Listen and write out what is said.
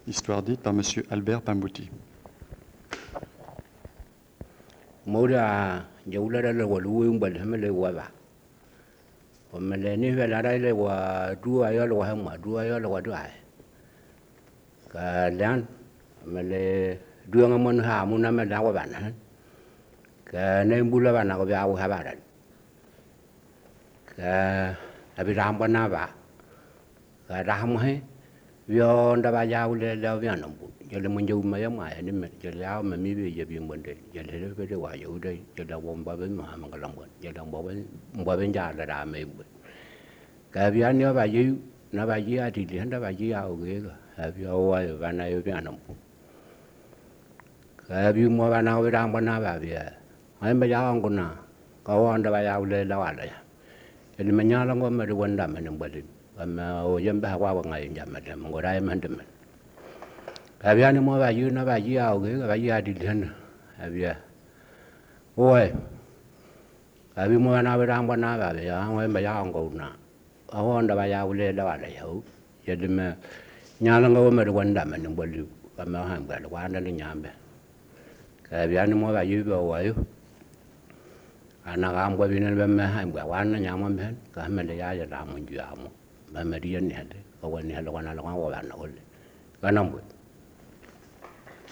Histoire dite par Monsieur Albert Pambouti. Moda jawla la walu mbal hamle waba wamle ni vela dai wa dua yo wa hama dua yo wa dua ka lan mle dua ngamon ha muna me da wa ban ka ne bula bana ko ya wa ba ka abi ram bana ba ka ram he yo nda ba ya le la ya no giờ là mình dùng mấy ông ai nên mình giờ lao mà mi bây giờ biến vấn đề giờ là cái điều hòa dấu đây giờ là bom ba bên mà cái lòng bệnh giờ là bom bên già là đà mềm cái việc này bà dư nó bà dư thì liền đó bà dư ao ghê rồi cái việc ôi bà này cái anh cái việc mua bà nào đang bà nào bà việc hay bây giờ ông con nào có anh đó bà ao lên đâu à đây cho nên mình nhớ lắm có mà được quan tâm mình đừng bận mà ôi dân bà qua một ngày giờ mình ngồi đây mình đừng cái việc này mua bà dư nó bà dư ao ghê bà dư thì liền cái việc ôi cái việc mua nào đang bà nào bà việc không bây giờ ông con nào ông đã bây giờ lên đâu à đây hữu giờ thì mà nhà nó có mà được quan tâm mình đừng bận và mà hàng bữa là quan đến nhà mình cái việc này mua bà dư vào vậy anh làm qua bên này mà hàng bữa quan nó nhà mình hết cái mình để ra làm mình chịu mà đi ăn này có quan này là quan là quan của bạn nó cái năm